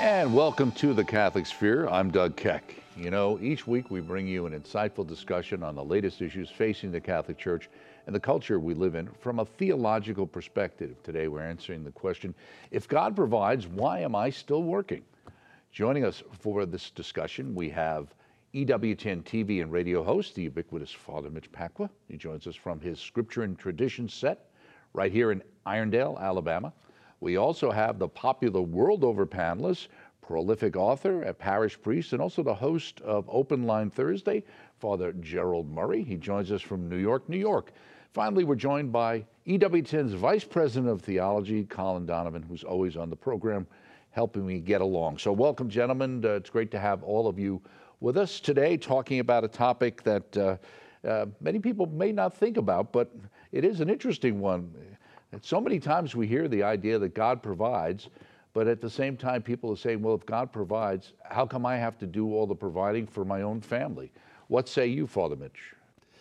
And welcome to the Catholic Sphere. I'm Doug Keck. You know, each week we bring you an insightful discussion on the latest issues facing the Catholic Church and the culture we live in from a theological perspective. Today we're answering the question, if God provides, why am I still working? Joining us for this discussion, we have EWTN TV and radio host, the ubiquitous Father Mitch Pacwa. He joins us from his Scripture and Tradition set right here in Irondale, Alabama. We also have the popular world over panelist, prolific author, a parish priest, and also the host of Open Line Thursday, Father Gerald Murray. He joins us from New York, New York. Finally, we're joined by EWTN's Vice President of Theology, Colin Donovan, who's always on the program helping me get along. So welcome, gentlemen. It's great to have all of you with us today talking about a topic that many people may not think about, but it is an interesting one. And so many times we hear the idea that God provides, but at the same time people are saying, well, if God provides, how come I have to do all the providing for my own family? What say you, Father Mitch?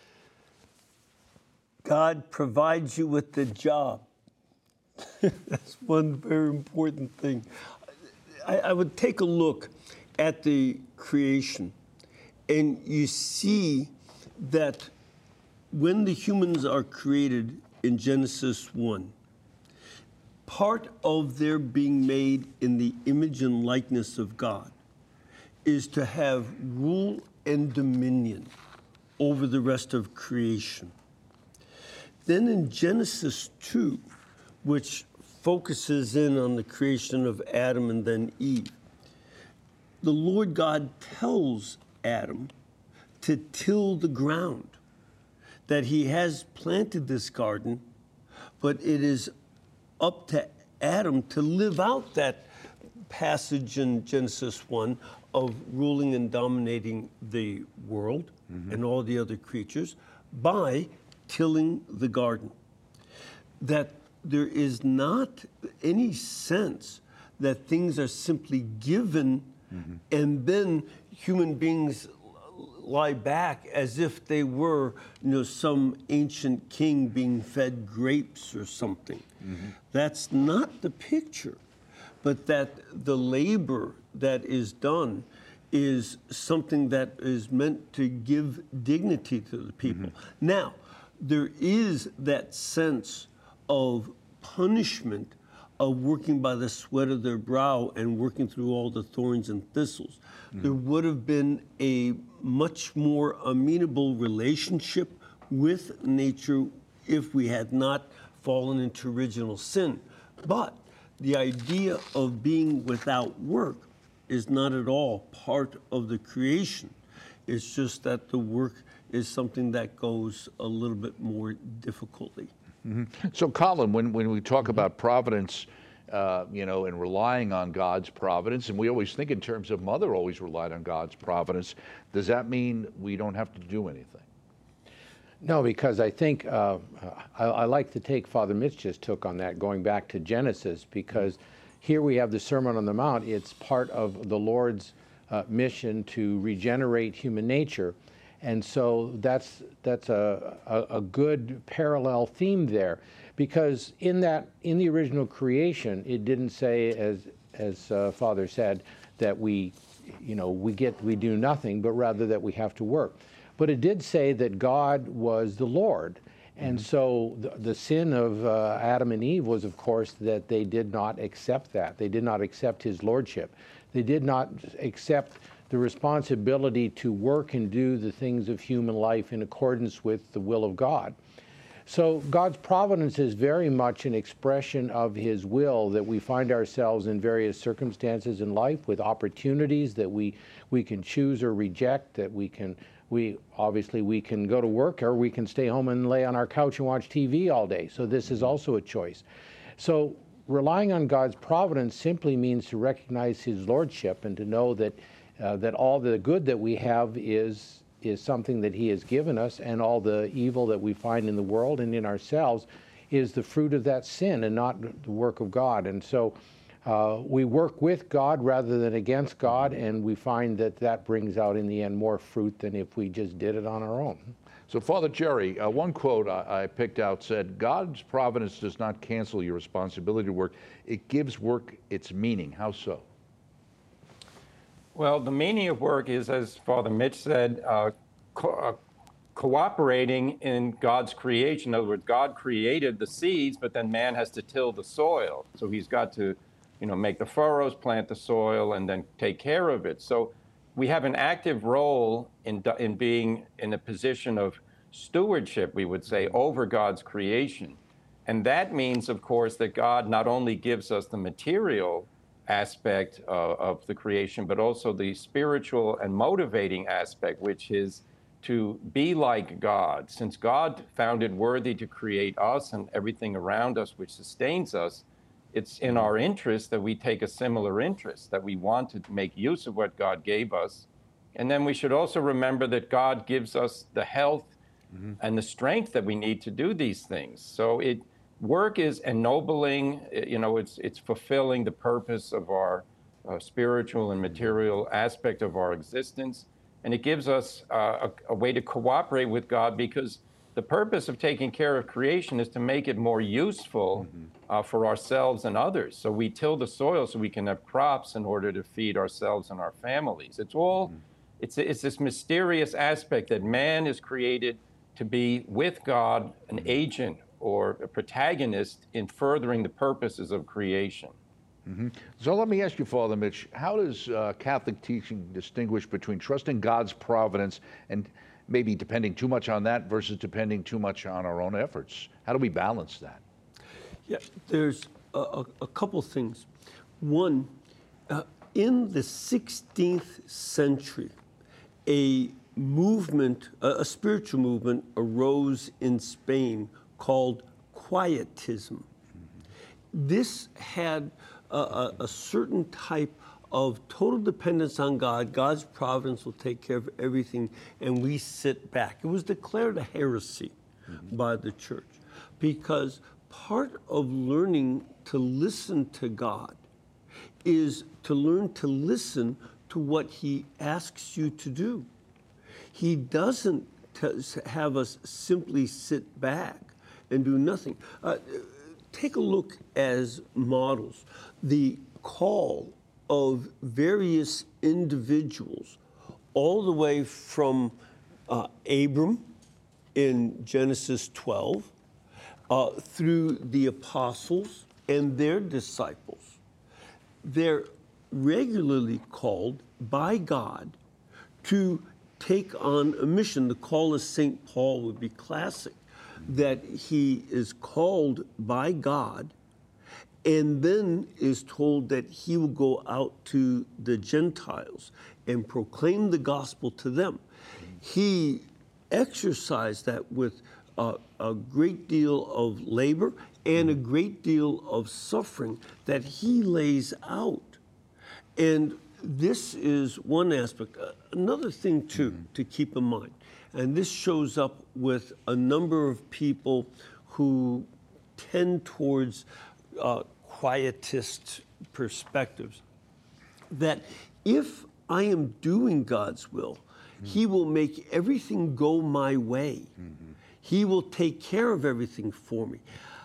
God provides you with the job. That's one very important thing. I would take a look at the creation, and you see that when the humans are created in Genesis 1, part of their being made in the image and likeness of God is to have rule and dominion over the rest of creation. Then in Genesis 2, which focuses in on the creation of Adam and then Eve, the Lord God tells Adam to till the ground, that he has planted this garden, but it is up to Adam to live out that passage in Genesis 1 of ruling and dominating the world and all the other creatures by tilling the garden. That there is not any sense that things are simply given and then human beings lie back as if they were, some ancient king being fed grapes or something. That's not the picture, but that the labor that is done is something that is meant to give dignity to the people. Now, there is that sense of punishment of working by the sweat of their brow and working through all the thorns and thistles. There would have been a much more amenable relationship with nature if we had not fallen into original sin. But the idea of being without work is not at all part of the creation. It's just that the work is something that goes a little bit more difficultly. So, Colin, when we talk about providence, and relying on God's providence, and we always think in terms of Mother always relied on God's providence, does that mean we don't have to do anything? No, because I think I like to take Father Mitch just took on that, going back to Genesis, because here we have the Sermon on the Mount. It's part of the Lord's mission to regenerate human nature. And so that's a good parallel theme there, because in the original creation, it didn't say, as Father said, that we do nothing, but rather that we have to work. But it did say that God was the Lord. And so the sin of Adam and Eve was, of course, that they did not accept that. They did not accept his lordship. They did not accept the responsibility to work and do the things of human life in accordance with the will of God. So God's providence is very much an expression of his will, that we find ourselves in various circumstances in life with opportunities that we can choose or reject, that we can go to work, or we can stay home and lay on our couch and watch TV all day. So this is also a choice. So relying on God's providence simply means to recognize his lordship and to know that all the good that we have is something that he has given us, and all the evil that we find in the world and in ourselves is the fruit of that sin and not the work of God. And so we work with God rather than against God, and we find that brings out in the end more fruit than if we just did it on our own. So, Father Jerry, one quote I picked out said, God's providence does not cancel your responsibility to work. It gives work its meaning. How so? Well, the meaning of work is, as Father Mitch said, cooperating in God's creation. In other words, God created the seeds, but then man has to till the soil. So he's got to, make the furrows, plant the soil, and then take care of it. So we have an active role in being in a position of stewardship, we would say, over God's creation. And that means, of course, that God not only gives us the material aspect of the creation, but also the spiritual and motivating aspect, which is to be like God. Since God found it worthy to create us and everything around us which sustains us, it's in our interest that we take a similar interest, that we want to make use of what God gave us. And then we should also remember that God gives us the health and the strength that we need to do these things. So work is ennobling, it's fulfilling the purpose of our spiritual and material aspect of our existence. And it gives us a way to cooperate with God, because the purpose of taking care of creation is to make it more useful for ourselves and others. So we till the soil so we can have crops in order to feed ourselves and our families. It's all, it's this mysterious aspect that man is created to be with God, an agent or a protagonist in furthering the purposes of creation. So let me ask you, Father Mitch, how does Catholic teaching distinguish between trusting God's providence and maybe depending too much on that versus depending too much on our own efforts? How do we balance that? Yeah, there's a couple things. One, in the 16th century, a spiritual movement arose in Spain called Quietism. This had a certain type of total dependence on God. God's providence will take care of everything, and we sit back. It was declared a heresy by the church, because part of learning to listen to God is to learn to listen to what he asks you to do. He doesn't have us simply sit back and do nothing. Take a look as models. The call of various individuals, all the way from Abram in Genesis 12, through the apostles and their disciples. They're regularly called by God to take on a mission. The call of St. Paul would be classic, that he is called by God and then is told that he will go out to the Gentiles and proclaim the gospel to them. He exercised that with a great deal of labor and a great deal of suffering that he lays out. And this is one aspect. Another thing, too, to keep in mind, and this shows up with a number of people who tend towards quietist perspectives, that if I am doing God's will, he will make everything go my way. He will take care of everything for me.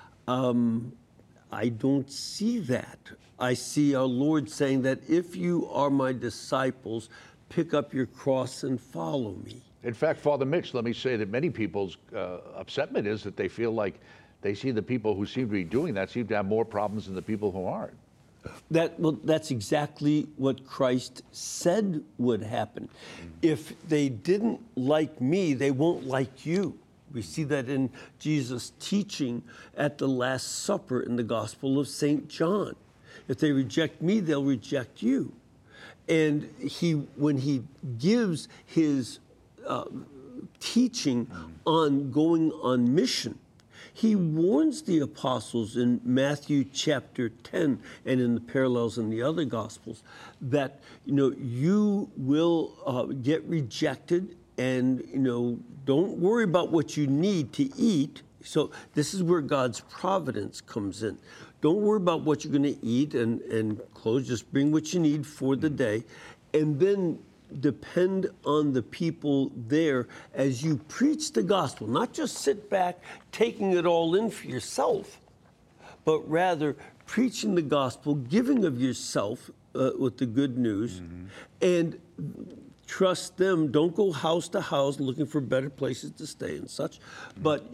I don't see that. I see our Lord saying that if you are my disciples, pick up your cross and follow me. In fact, Father Mitch, let me say that many people's upsetment is that they feel like they see the people who seem to be doing that seem to have more problems than the people who aren't. That's exactly what Christ said would happen. If they didn't like me, they won't like you. We see that in Jesus' teaching at the Last Supper in the Gospel of St. John. If they reject me, they'll reject you. And when he gives his teaching on going on mission, he warns the apostles in Matthew chapter 10 and in the parallels in the other Gospels that, you will get rejected, and, don't worry about what you need to eat. So this is where God's providence comes in. Don't worry about what you're going to eat and clothes. Just bring what you need for the day. And then depend on the people there as you preach the gospel. Not just sit back taking it all in for yourself, but rather preaching the gospel, giving of yourself with the good news, and trust them. Don't go house to house looking for better places to stay and such, but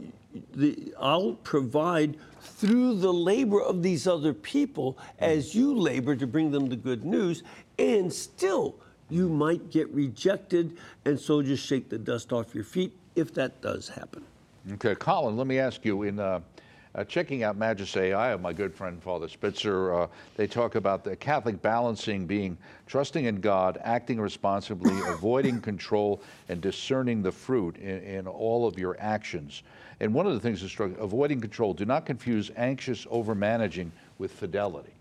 I'll provide through the labor of these other people as you labor to bring them the good news, and still you might get rejected, and so just shake the dust off your feet if that does happen. Okay, Colin, let me ask you, in checking out Magis AI of my good friend Father Spitzer, they talk about the Catholic balancing being trusting in God, acting responsibly, avoiding control, and discerning the fruit in all of your actions. And one of the things is avoiding control. Do not confuse anxious overmanaging with fidelity.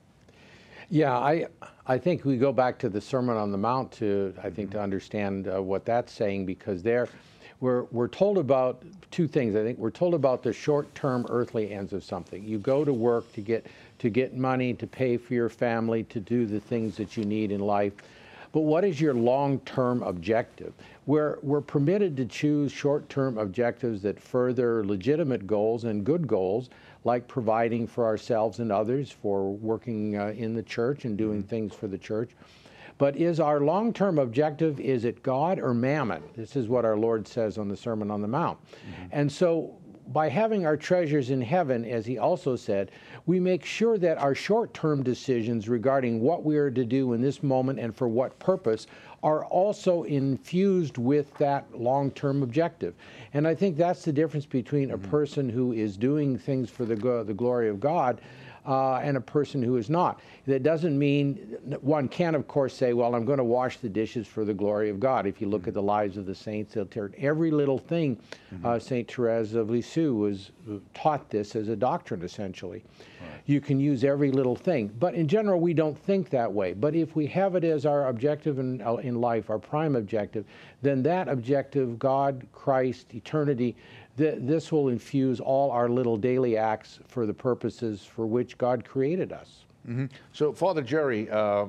Yeah, I think we go back to the Sermon on the Mount to understand what that's saying, because there we're told about two things. I think we're told about the short-term earthly ends of something. You go to work to get money, to pay for your family, to do the things that you need in life. But what is your long-term objective? We're permitted to choose short-term objectives that further legitimate goals and good goals, like providing for ourselves and others, for working in the church and doing things for the church. But is our long-term objective, is it God or mammon? This is what our Lord says on the Sermon on the Mount. And so by having our treasures in heaven, as he also said, we make sure that our short-term decisions regarding what we are to do in this moment and for what purpose are also infused with that long-term objective. And I think that's the difference between a person who is doing things for the glory of God and a person who is not. That doesn't mean, one can of course say, well, I'm going to wash the dishes for the glory of God. If you look at the lives of the saints, they'll turn every little thing. St. Therese of Lisieux was taught this as a doctrine, essentially. You can use every little thing. But in general, we don't think that way. But if we have it as our objective in life, our prime objective, then that objective, God, Christ, eternity, this will infuse all our little daily acts for the purposes for which God created us. So, Father Jerry,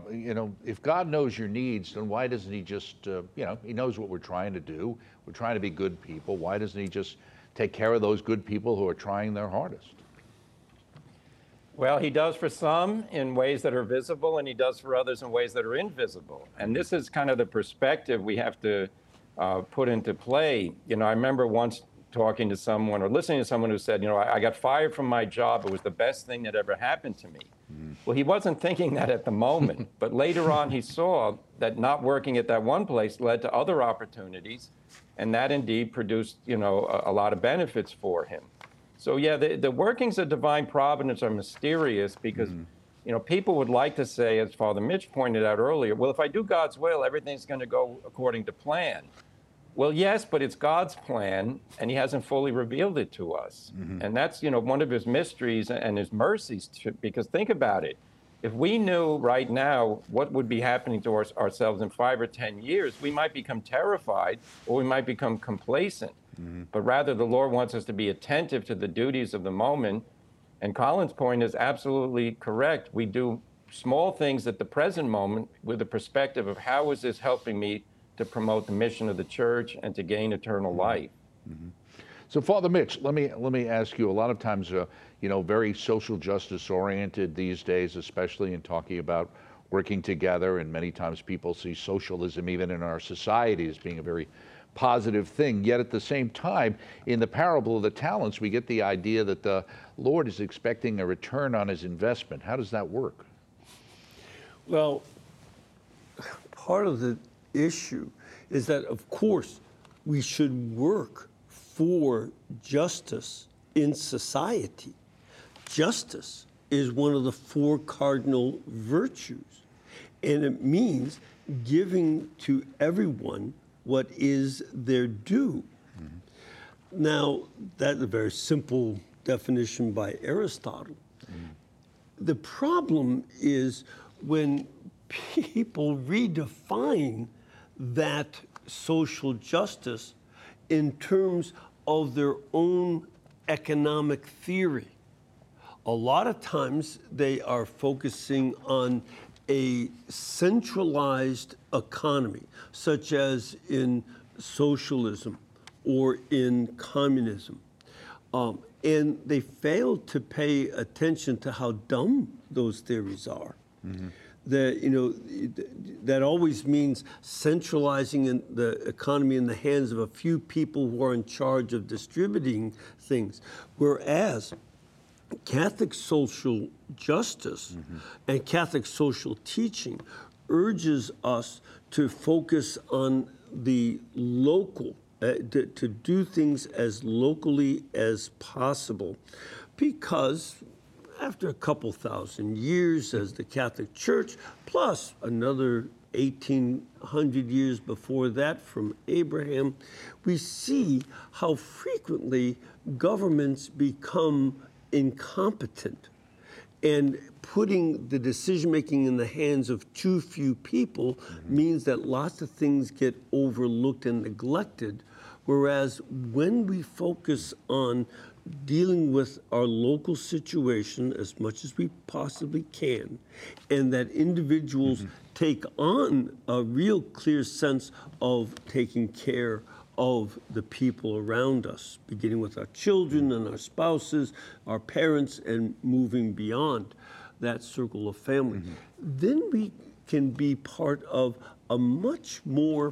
if God knows your needs, then why doesn't he just, he knows what we're trying to do. We're trying to be good people. Why doesn't he just take care of those good people who are trying their hardest? Well, he does for some in ways that are visible, and he does for others in ways that are invisible. And this is kind of the perspective we have to put into play. I remember once talking to someone or listening to someone who said, I got fired from my job. It was the best thing that ever happened to me. Well, he wasn't thinking that at the moment, but later on he saw that not working at that one place led to other opportunities, and that indeed produced, a lot of benefits for him. So yeah, the workings of divine providence are mysterious because, people would like to say, as Father Mitch pointed out earlier, well, if I do God's will, everything's going to go according to plan. Well, yes, but it's God's plan, and he hasn't fully revealed it to us. And that's, one of his mysteries and his mercies, because think about it. If we knew right now what would be happening to ourselves in 5 or 10 years, we might become terrified or we might become complacent. But rather, the Lord wants us to be attentive to the duties of the moment. And Colin's point is absolutely correct. We do small things at the present moment with the perspective of how is this helping me to promote the mission of the church and to gain eternal life. So, Father Mitch, let me ask you. A lot of times, very social justice oriented these days, especially in talking about working together. And many times, people see socialism, even in our society, as being a very positive thing. Yet at the same time, in the parable of the talents, we get the idea that the Lord is expecting a return on his investment. How does that work? Well, part of the issue is that, of course, we should work for justice in society. Justice is one of the 4 cardinal virtues, and it means giving to everyone what is their due. Now, that's a very simple definition by Aristotle. The problem is when people redefine that social justice in terms of their own economic theory. A lot of times they are focusing on a centralized economy, such as in socialism or in communism. And they fail to pay attention to how dumb those theories are. that always means centralizing the economy in the hands of a few people who are in charge of distributing things. Whereas Catholic social justice and Catholic social teaching urges us to focus on the local, to do things as locally as possible, because after a couple thousand years as the Catholic Church, plus another 1,800 years before that from Abraham, we see how frequently governments become incompetent, and putting the decision-making in the hands of too few people means that lots of things get overlooked and neglected, whereas when we focus on dealing with our local situation as much as we possibly can, and that individuals take on a real clear sense of taking care of the people around us, beginning with our children and our spouses, our parents, and moving beyond that circle of family. Then we can be part of a much more,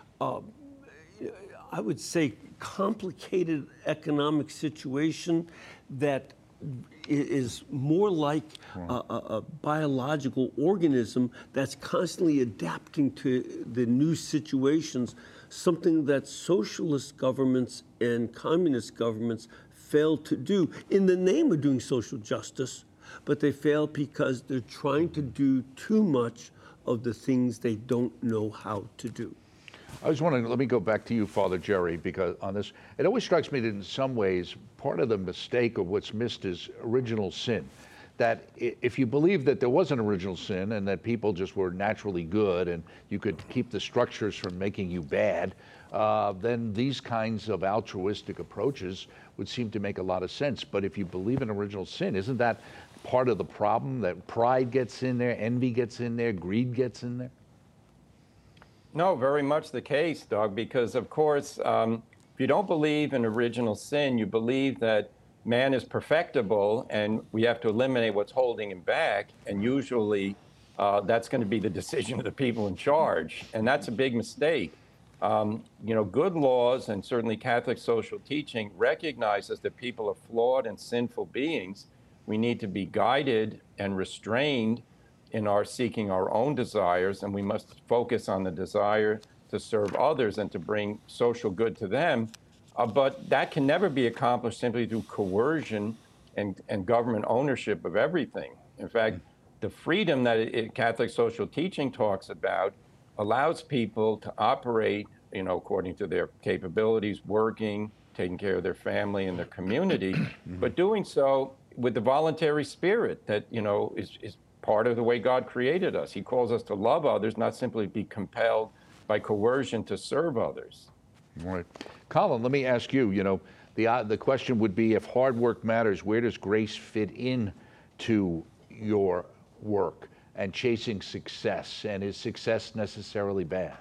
I would say, complicated economic situation that is more like a biological organism that's constantly adapting to the new situations, something that socialist governments and communist governments fail to do in the name of doing social justice, but they fail because they're trying to do too much of the things they don't know how to do. I was wondering, let me go back to you, Father Jerry, because on this, it always strikes me that in some ways, part of the mistake of what's missed is original sin. That if you believe that there was an original sin and that people just were naturally good and you could keep the structures from making you bad, then these kinds of altruistic approaches would seem to make a lot of sense. But if you believe in original sin, isn't that part of the problem, that pride gets in there, envy gets in there, greed gets in there? No, very much the case, Doug, because of course, if you don't believe in original sin, you believe that man is perfectible and we have to eliminate what's holding him back. And usually that's going to be the decision of the people in charge. And that's a big mistake. Good laws and certainly Catholic social teaching recognizes that people are flawed and sinful beings. We need to be guided and restrained in our seeking our own desires, and we must focus on the desire to serve others and to bring social good to them. But that can never be accomplished simply through coercion and government ownership of everything. In fact, the freedom that Catholic social teaching talks about allows people to operate, according to their capabilities, working, taking care of their family and their community, but doing so with the voluntary spirit that, is part of the way God created us. He calls us to love others, not simply be compelled by coercion to serve others. Right. Colin, let me ask you, the question would be, if hard work matters, where does grace fit in to your work and chasing success? And is success necessarily bad?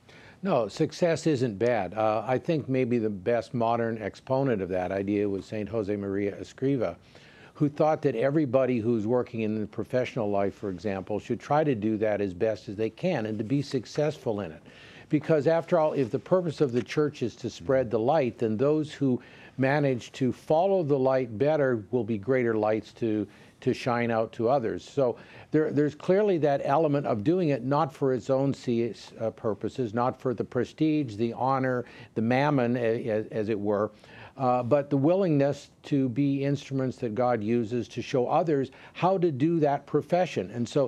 No, success isn't bad. I think maybe the best modern exponent of that idea was St. Jose Maria Escriva, who thought that everybody who's working in the professional life, for example, should try to do that as best as they can and to be successful in it. Because after all, if the purpose of the church is to spread the light, then those who manage to follow the light better will be greater lights to shine out to others. So there's clearly that element of doing it not for its own purposes, not for the prestige, the honor, the mammon, as it were, but the willingness to be instruments that God uses to show others how to do that profession. And so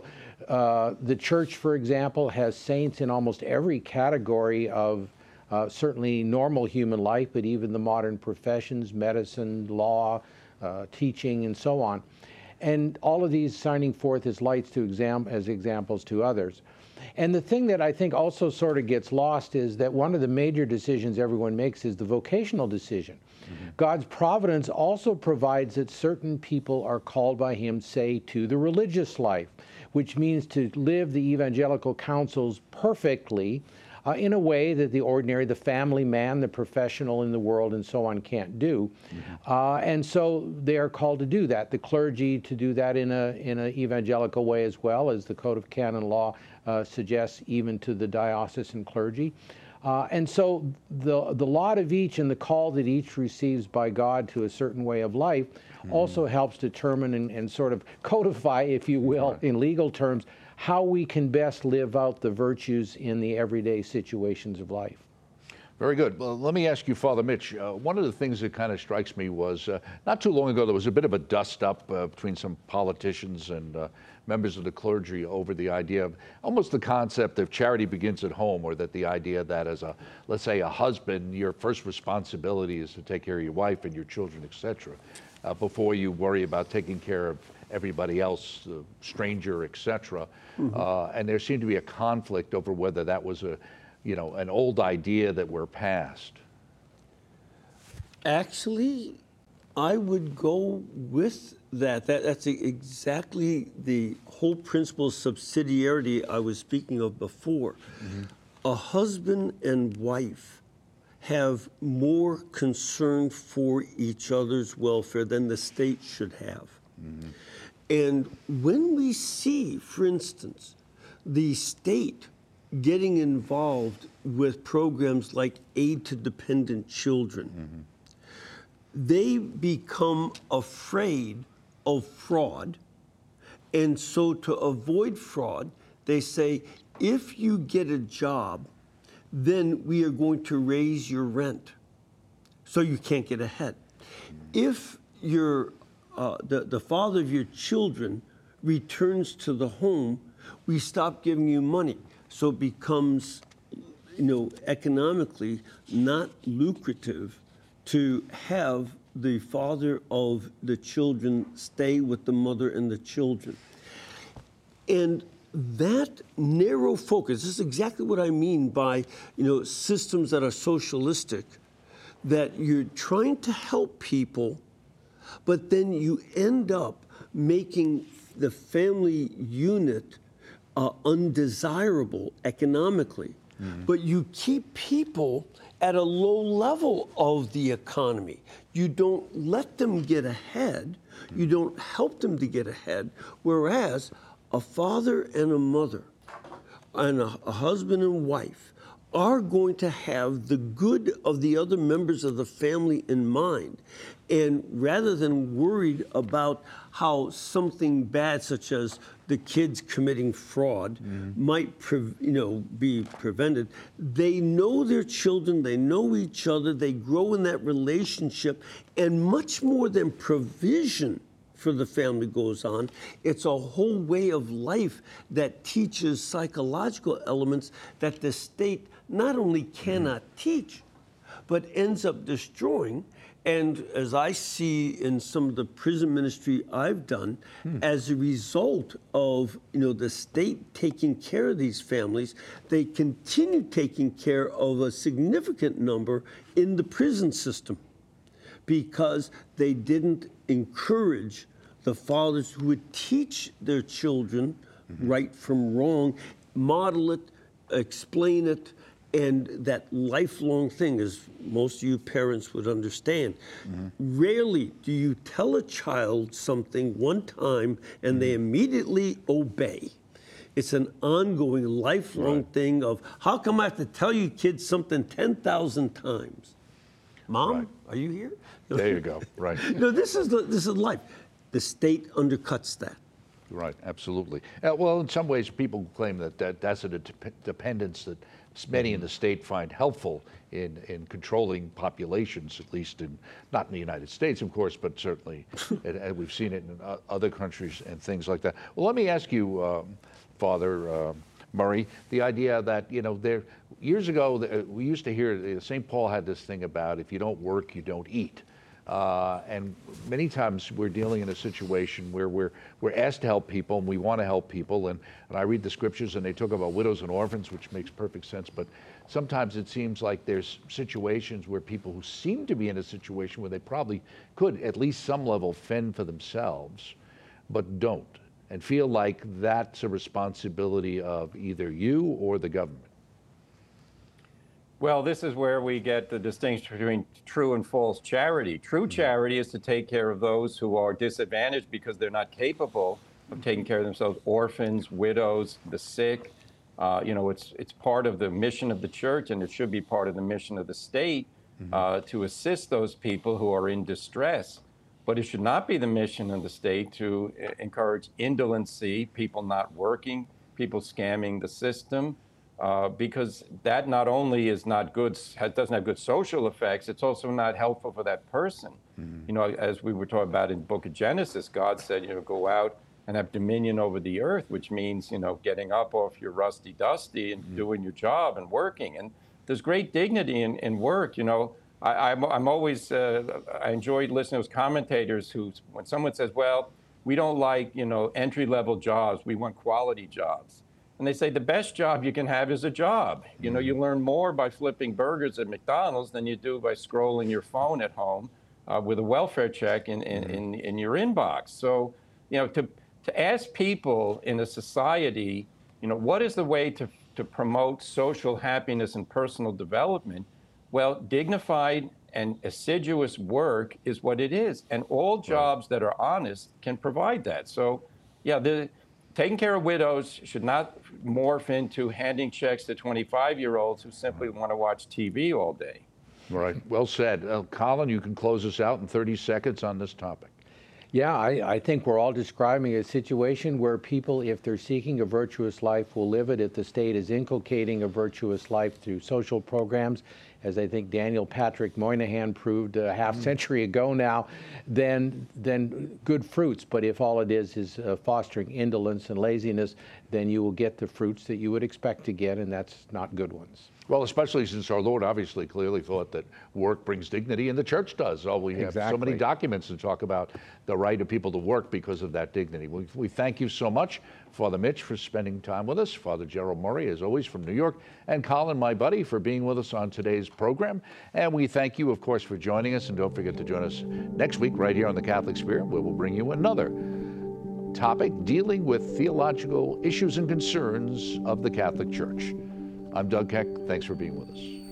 the church, for example, has saints in almost every category of certainly normal human life, but even the modern professions, medicine, law, teaching, and so on. And all of these shining forth as lights as examples to others. And the thing that I think also sort of gets lost is that one of the major decisions everyone makes is the vocational decision. God's providence also provides that certain people are called by Him, say, to the religious life, which means to live the evangelical counsels perfectly, in a way that the ordinary, the family man, the professional in the world and so on can't do. And so they are called to do that. The clergy to do that in an evangelical way as well, as the Code of Canon Law suggests, even to the diocesan clergy. And so the lot of each and the call that each receives by God to a certain way of life also helps determine and sort of codify, if you will, in legal terms, how we can best live out the virtues in the everyday situations of life. Very good. Well, let me ask you, Father Mitch, one of the things that kind of strikes me was not too long ago there was a bit of a dust-up between some politicians and members of the clergy over the idea of almost the concept of charity begins at home, or that the idea that as a, let's say, a husband, your first responsibility is to take care of your wife and your children, etc., before you worry about taking care of everybody else, the stranger, etc. And there seemed to be a conflict over whether that was a, you know, an old idea that we're past. Actually, I would go with that. That's exactly the whole principle of subsidiarity I was speaking of before. A husband and wife have more concern for each other's welfare than the state should have. And when we see, for instance, the state getting involved with programs like aid to dependent children, they become afraid of fraud. And so to avoid fraud, they say, if you get a job, then we are going to raise your rent so you can't get ahead. If your the father of your children returns to the home, we stop giving you money. So it becomes, you know, economically not lucrative to have the father of the children stay with the mother and the children. And that narrow focus, this is exactly what I mean by, you know, systems that are socialistic, that you're trying to help people, but then you end up making the family unit undesirable economically. But you keep people at a low level of the economy. You don't let them get ahead. You don't help them to get ahead. Whereas a father and a mother and a husband and wife are going to have the good of the other members of the family in mind. And rather than worried about how something bad, such as the kids committing fraud, might be prevented, they know their children, they know each other, they grow in that relationship, and much more than provision for the family goes on, it's a whole way of life that teaches psychological elements that the state not only cannot teach, but ends up destroying. And as I see in some of the prison ministry I've done, as a result of, you know, the state taking care of these families, they continue taking care of a significant number in the prison system because they didn't encourage the fathers who would teach their children right from wrong, model it, explain it, and that lifelong thing, as most of you parents would understand. Rarely do you tell a child something one time and they immediately obey. It's an ongoing, lifelong thing of, how come I have to tell you kids something 10,000 times? Mom, are you here? There you go, right. No, this is life. The state undercuts that. Right, absolutely. Well, in some ways, people claim that that's a dependence that many in the state find helpful in controlling populations, at least not in the United States, of course, but certainly and we've seen it in other countries and things like that. Well, let me ask you, Father Murray, the idea that, you know, years ago, we used to hear St. Paul had this thing about if you don't work, you don't eat. And many times we're dealing in a situation where we're asked to help people and we want to help people. And I read the scriptures and they talk about widows and orphans, which makes perfect sense. But sometimes it seems like there's situations where people who seem to be in a situation where they probably could at least some level fend for themselves, but don't, and feel like that's a responsibility of either you or the government. Well, this is where we get the distinction between true and false charity. True charity is to take care of those who are disadvantaged because they're not capable of taking care of themselves, orphans, widows, the sick. It's part of the mission of the church, and it should be part of the mission of the state to assist those people who are in distress. But it should not be the mission of the state to encourage indolency, people not working, people scamming the system. Because that not only is not good, doesn't have good social effects, it's also not helpful for that person. As we were talking about in the book of Genesis, God said, go out and have dominion over the earth, which means, getting up off your rusty dusty and doing your job and working. And there's great dignity in work. I'm always, I enjoyed listening to those commentators who, when someone says, well, we don't like, entry-level jobs, we want quality jobs. And they say the best job you can have is a job. You learn more by flipping burgers at McDonald's than you do by scrolling your phone at home with a welfare check in your inbox. So, to ask people in a society, what is the way to promote social happiness and personal development? Well, dignified and assiduous work is what it is. And all jobs that are honest can provide that. So, taking care of widows should not morph into handing checks to 25-year-olds who simply want to watch TV all day. All right, well said. Colin, you can close us out in 30 seconds on this topic. Yeah, I think we're all describing a situation where people, if they're seeking a virtuous life, will live it if the state is inculcating a virtuous life through social programs, as I think Daniel Patrick Moynihan proved a half century ago now, then good fruits. But if all it is fostering indolence and laziness, then you will get the fruits that you would expect to get, and that's not good ones. Well, especially since our Lord obviously clearly thought that work brings dignity, and the church does. Oh, we have so many documents to talk about the right of people to work because of that dignity. We thank you so much, Father Mitch, for spending time with us, Father Gerald Murray, as always, from New York, and Colin, my buddy, for being with us on today's program. And we thank you, of course, for joining us, and don't forget to join us next week right here on The Catholic Spirit, where we'll bring you another topic dealing with theological issues and concerns of the Catholic Church. I'm Doug Keck. Thanks for being with us.